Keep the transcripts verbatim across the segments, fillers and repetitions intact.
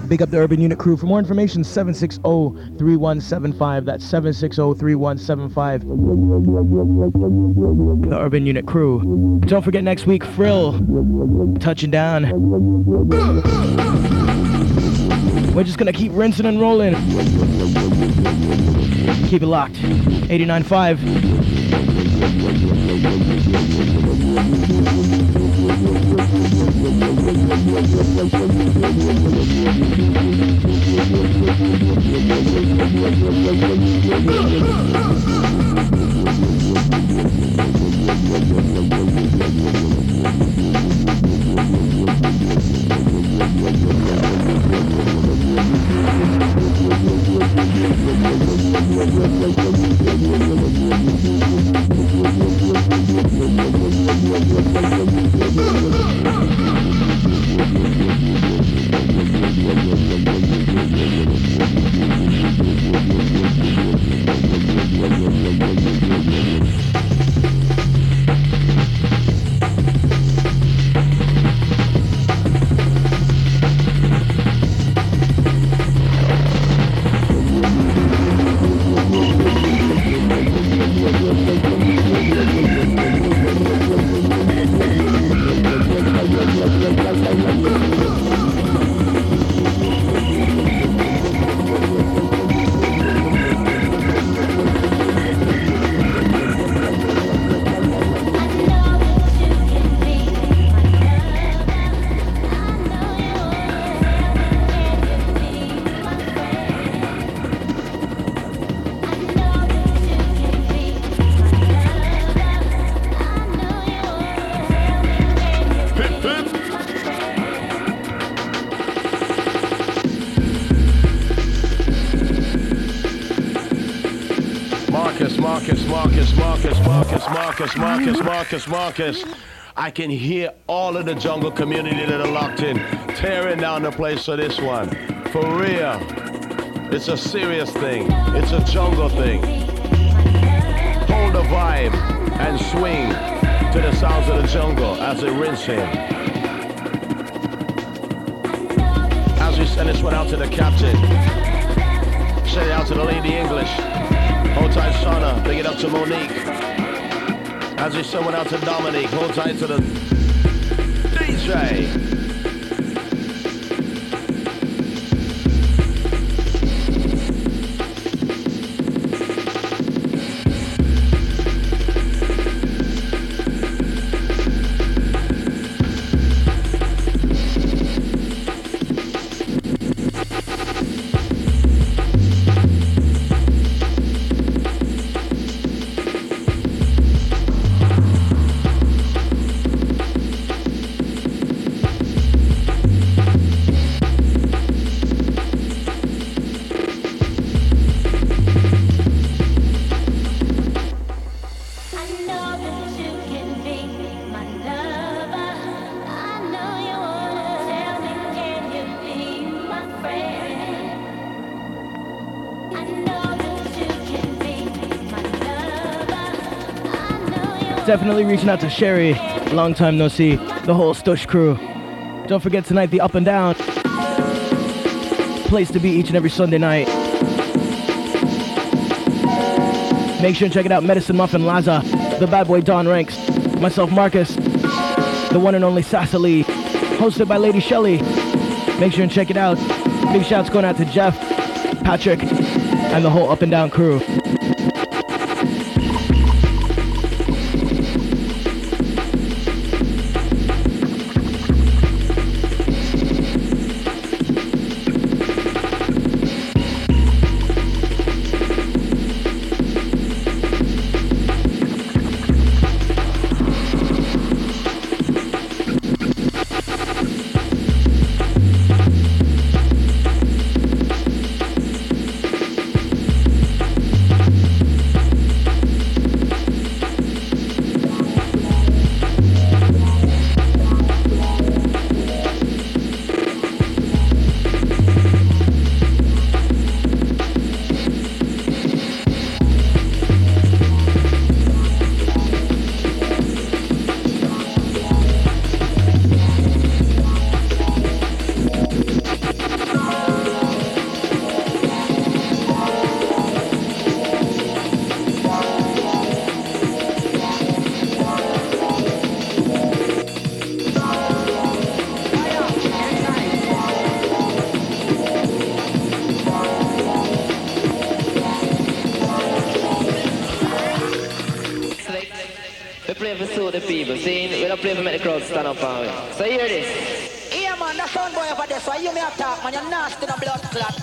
Big up the Urban Unit crew. For more information, seven six zero, three one seven five. That's seven six zero, three one seven five. The Urban Unit crew. Don't forget next week, Frill touching down. We're just gonna keep rinsing and rolling. Keep it locked. eighty-nine point five. Marcus, Marcus, Marcus, Marcus. I can hear all of the jungle community that are locked in, tearing down the place for this one. For real. It's a serious thing. It's a jungle thing. Hold the vibe and swing to the sounds of the jungle as they rinse him. As we send this one out to the captain, send it out to the Lady English. Hold tight, Shauna. Big it up to Monique. As we send one out to Dominique. Hold tight to the D J. Definitely reaching out to Sherry, long time no see, the whole Stush crew. Don't forget tonight, the Up and Down. Place to be each and every Sunday night. Make sure and check it out, Medicine Muffin Laza, the bad boy Don Ranks, myself Marcus, the one and only Sassily, hosted by Lady Shelley. Make sure and check it out. Big shouts going out to Jeff, Patrick, and the whole Up and Down crew. play for suit the people. See, we don't play for make the crowd stand up on it. So hear this. Yeah, man, that sound boy over there. So you me attack, man. You're nasty, no blood clot.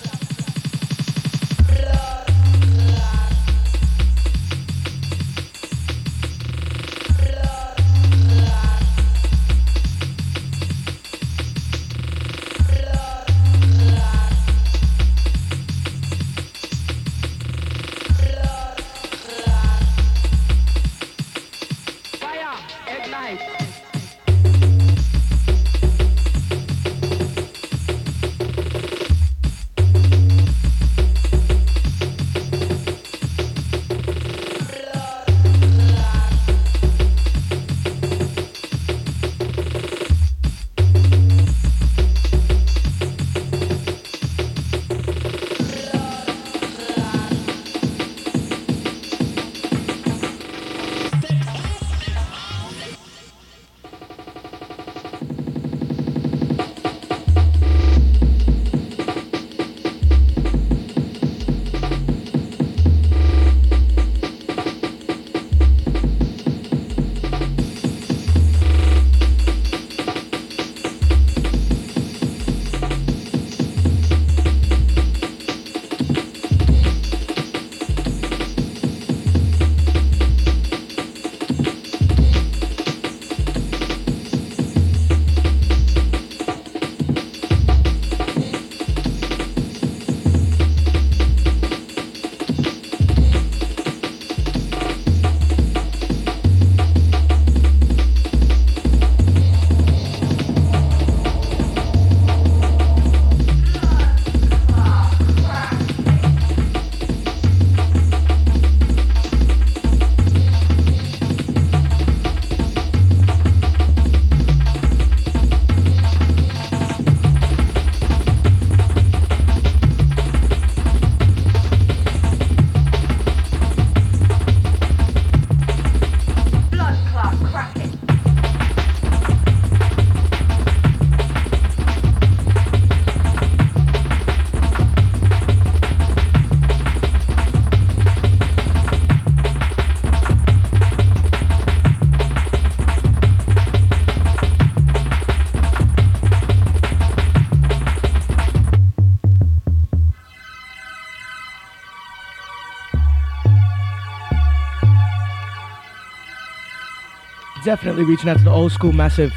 Definitely reaching out to the old school massive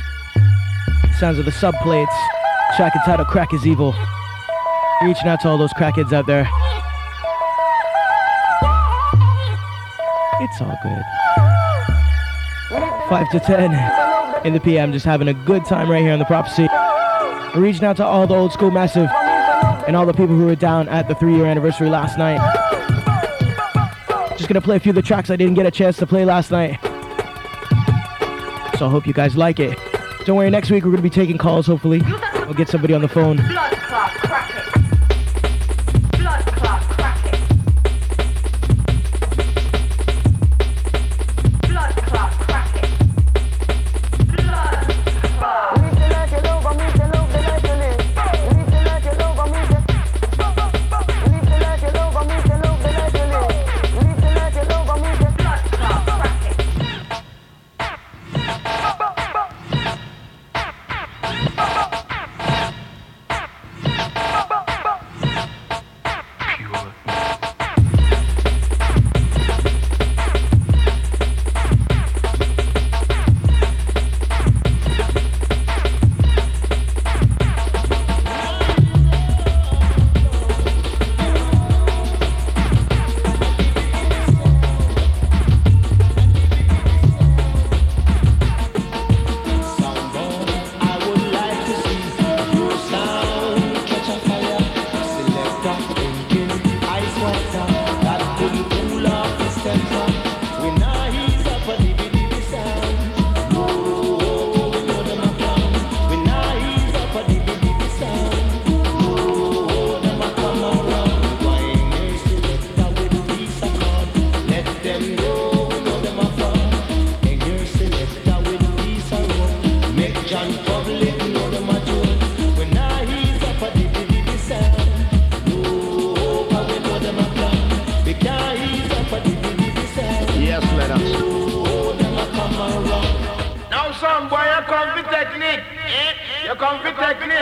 sounds of the subplates. Track entitled Crack is Evil. Reaching out to all those crackheads out there. It's all good. five to ten in the P M, just having a good time right here on the Prophecy. Reaching out to all the old school massive and all the people who were down at the three year anniversary last night. Just gonna play a few of the tracks I didn't get a chance to play last night. So I hope you guys like it. Don't worry, next week we're gonna be taking calls, hopefully. We'll get somebody on the phone. Blood clot, crack it. Blood clot, crack it. Blood clot, crack it. Blood clot. We need to like it over, we need to love the life to live. We need to like it over, we need to. We need to like it over, we need to love the life to live. We need to like it over, we need to. Blood clot, crack it.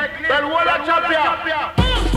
Well, what a champion.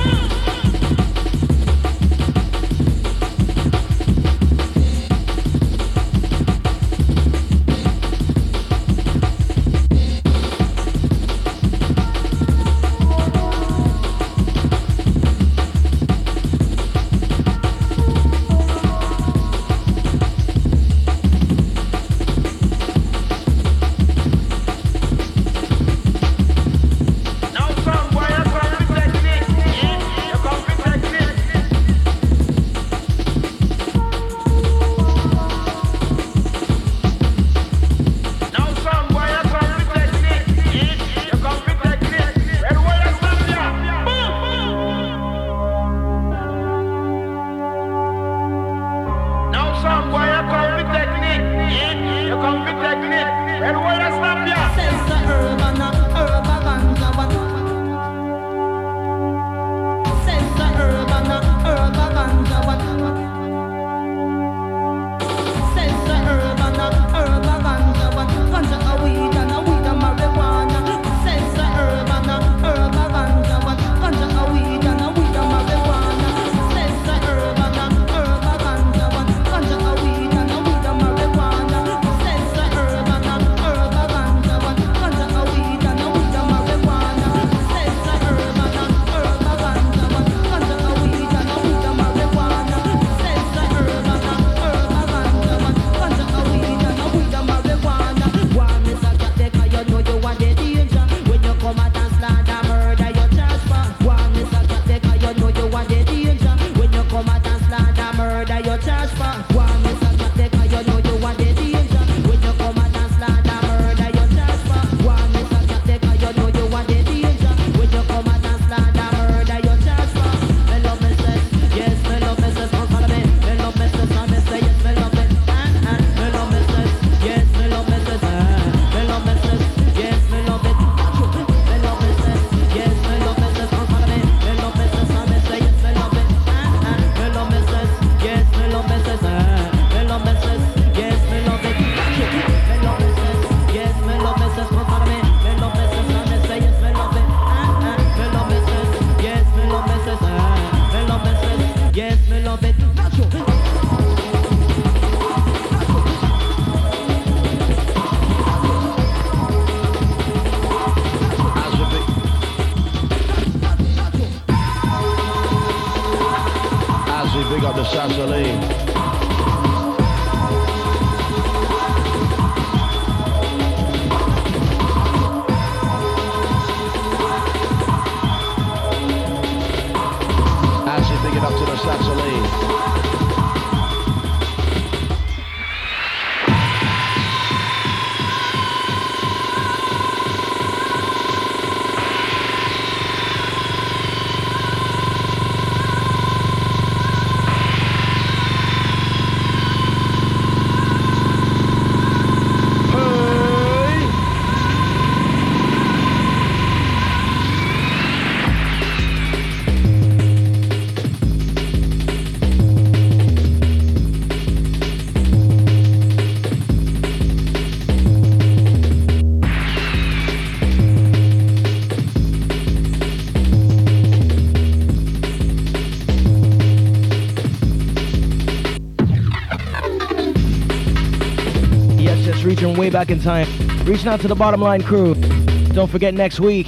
Reaching way back in time. Reaching out to the Bottom Line crew. Don't forget next week,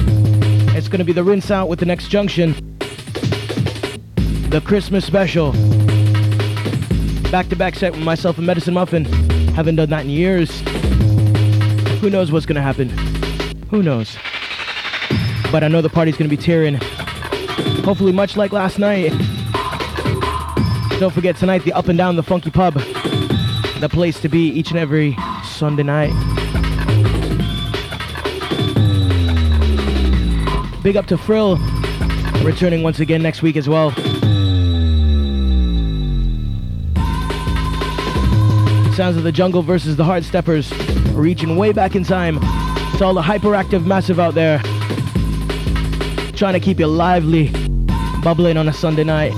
it's going to be the Rinse Out with the Next Junction. The Christmas special. Back-to-back set with myself and Medicine Muffin. Haven't done that in years. Who knows what's going to happen? Who knows? But I know the party's going to be tearing. Hopefully much like last night. Don't forget tonight, the Up and Down the Funky Pub. The place to be each and every Sunday night. Big up to Frill, returning once again next week as well. Sounds of the Jungle versus the Hard Steppers, reaching way back in time. To all the hyperactive massive out there, trying to keep you lively, bubbling on a Sunday night.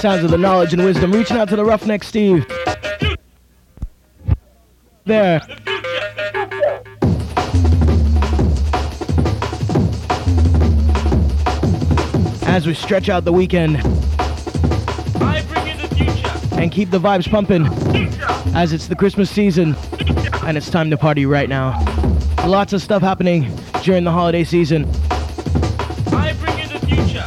sounds of the knowledge and wisdom. Reaching out to the Roughneck Steve. There. As we stretch out the weekend. I bring you the future. And keep the vibes pumping. As it's the Christmas season. And it's time to party right now. Lots of stuff happening during the holiday season. I bring you the future.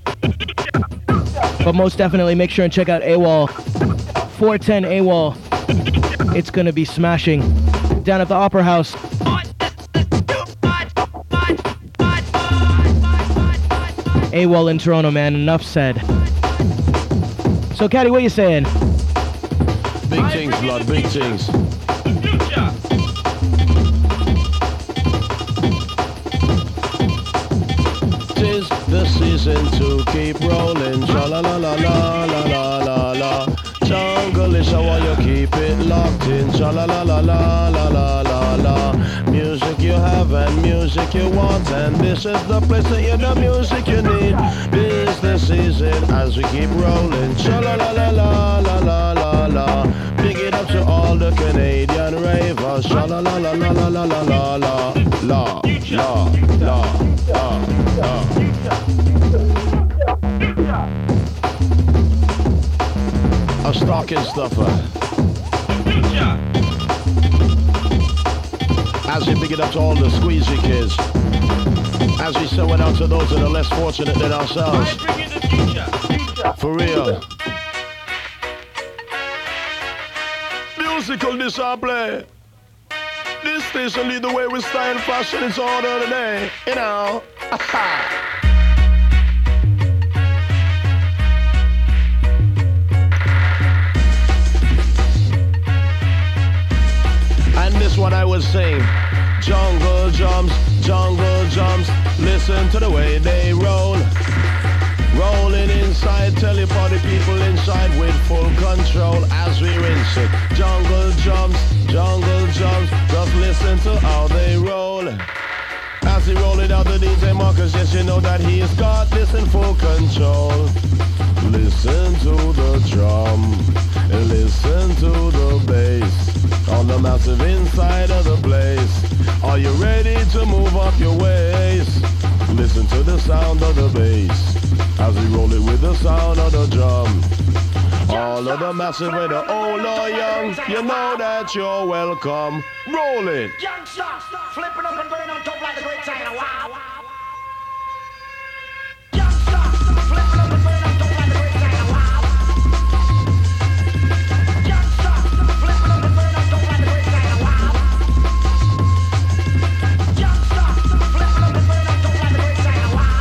But most definitely make sure and check out AWOL. four ten AWOL. It's gonna be smashing. Down at the Opera House. AWOL in Toronto, man. Enough said. So, Caddy, what you saying? Big things, blood. Big things. Tis the season to keep rolling. Sha la la la la la la la la. Jungle-ish, I want you keep it locked in. Sha la la la la la la la la. Music you have and music you want, and this is the place that you the music you need. This the season as we keep rolling. Sha la la la la la la la la. Big it up to all the Canadian ravers. Sha la la la la la la la la la la la la la la. A stocking stuffer. As we big it up to all the squeezy kids. As we sell it out to those that are less fortunate than ourselves. I bring you the future. For real. Musical display. This station lead the way with style, fashion, it's order today. You know. And this what I was saying. Jungle jumps, jungle jumps. Listen to the way they roll. Rolling inside, tell you party people inside with full control as we rinse it. Jungle jumps, jungle jumps. Just listen to how they roll. As he roll it out, the D J Marcus, yes, you know that he's got this in full control. Listen to the drum, and listen to the bass. On the massive inside of the place. Are you ready to move up your waist? Listen to the sound of the bass as we roll it with the sound of the drum. All of the massive, whether old or young, you know that you're welcome. Roll it. Youngster, flipping up and going on top like the great China. Wow. Youngster, flipping up and going on top like the great China. Wow. Youngster, flipping up and going on top like the great China. Wow. Youngster, flipping up and going on top like the great China. Wow.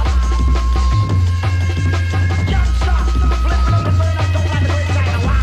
Youngster, flipping up and going on top like the great China. Wow.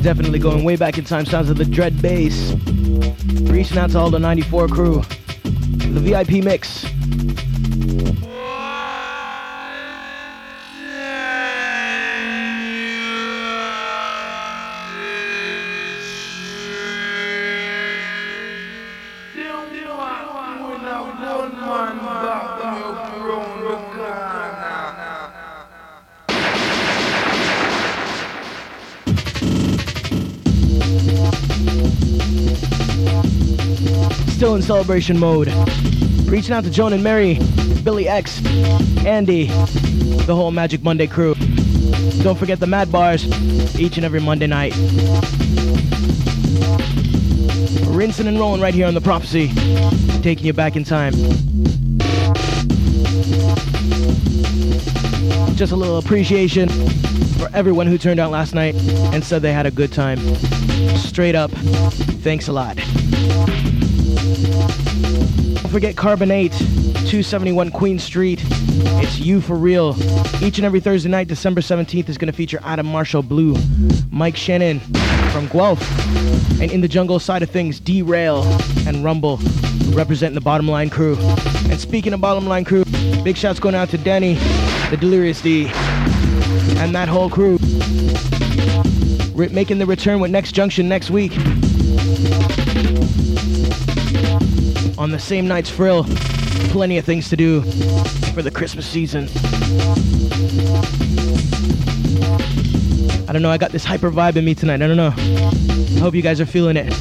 Definitely going way back in time. Sounds of the Dread Bass. Reaching out to all the ninety-four crew. The V I P mix. Still in celebration mode. Reaching out to Joan and Mary, Billy X, Andy, the whole Magic Monday crew. Don't forget the Mad Bars each and every Monday night. Rinsing and rolling right here on The Prophecy, taking you back in time. Just a little appreciation for everyone who turned out last night and said they had a good time. Straight up, thanks a lot. Don't forget Carbonate, two seventy-one Queen Street. It's You For Real. Each and every Thursday night, December seventeenth, is going to feature Adam Marshall Blue, Mike Shannon from Guelph, and in the jungle side of things, D-Rail and Rumble, representing the Bottom Line crew. And speaking of Bottom Line crew, big shouts going out to Danny, the Delirious D, and that whole crew. We're making the return with Next Junction next week. On the same night's Frill, plenty of things to do for the Christmas season. I don't know, I got this hyper vibe in me tonight, I don't know. I hope you guys are feeling it.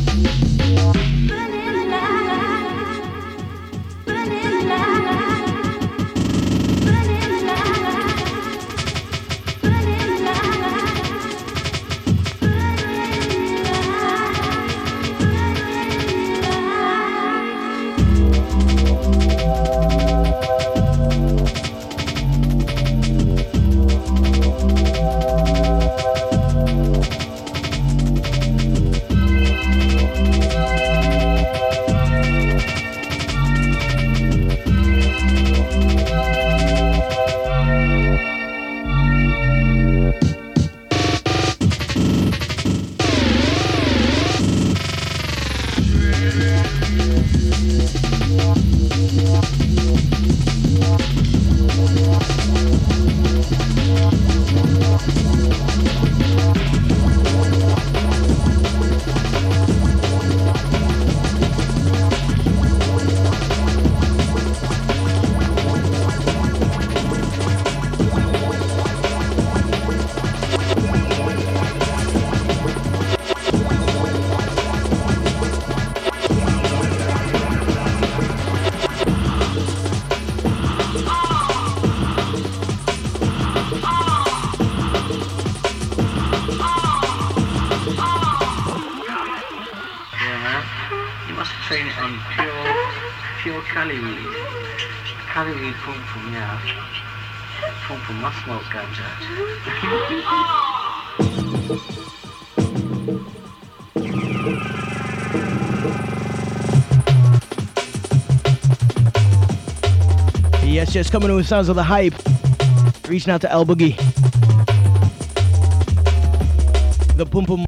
Yes, yes, coming in with sounds of the hype. Reaching out to El Boogie. The Pum Pum